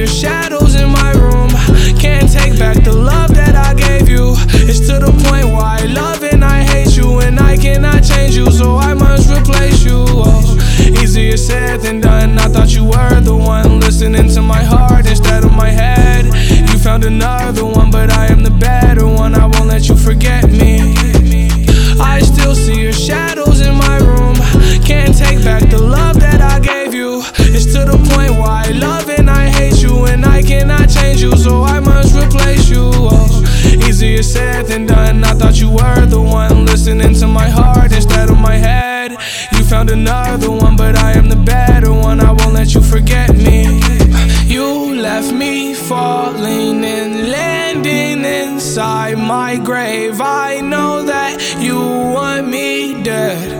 your shadows in my room. Can't take back the love that I gave you. It's to the point where I love and I hate you, and I cannot change you, so I must replace you. Oh, easier said than done. I thought you were the one listening to my heart instead of my head. You found another one, but I am the better one. I won't let you forget me. I still see your shadows in my room. Can't take back the love that I gave you. It's to the point where I love and I hate you, and I cannot change you, so I must replace you. Oh, easier said than done. I thought you were the one listening to my heart instead of my head. You found another one, but I am the better one. I won't let you forget me. You left me falling and landing inside my grave. I know that you want me dead.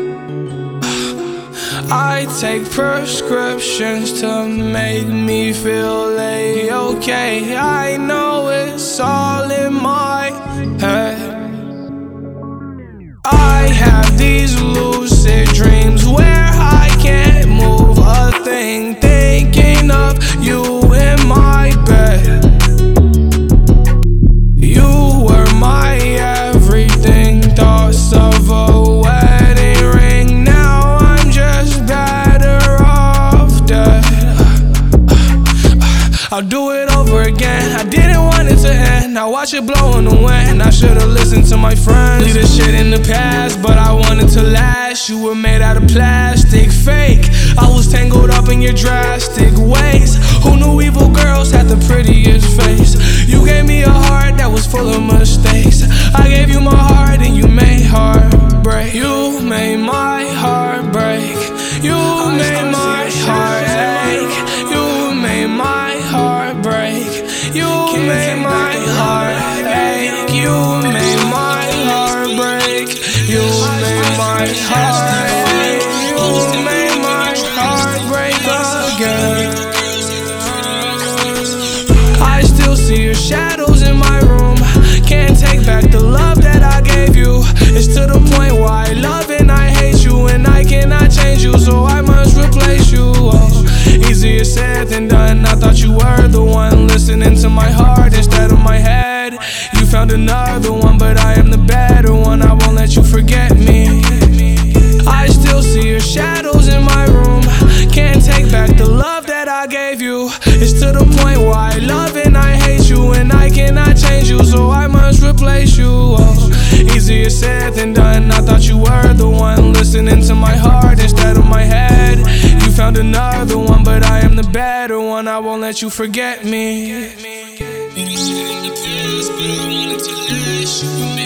I take prescriptions to make me feel okay. I know it's all in my head. I have these lucid dreams where I can't move a thing, thinking of you in my bed. You were my everything, thoughts of a wedding ring. Now I'm just better off dead. I'll do it over again. I didn't want it to end. I watch it blow in the wind. I should've listened to my friends. Leave this shit in the past, but I wanted to last. You were made out of plastic, fake. I was tangled up in your drastic ways. Who knew evil girls had the prettiest face? You gave me a heart that was full of mistakes. I gave you my heart and you made heartbreak. You made my heart break. You made my heart ache. You made my heart break. You made my heart ache. You made my heart break. You made my heart ache. You made my heart break again. I still see your shadows in my room. Can't take back the love that I gave you. It's to the point where I love and I hate you, and I cannot change you, so I must replace you. Oh, easier said than done. I thought you were the one listening to my heart instead of my head. You found another one, but I am the better one. I won't let you forget me. I still see your shadows in my room. Can't take back the love that I gave you. It's to the point where I love and I hate you, and I cannot change you, so I must replace you. Oh, easier said than done. I thought you were the one listening to my heart instead of my head. You found another one, but I am the better one. I won't let you forget me.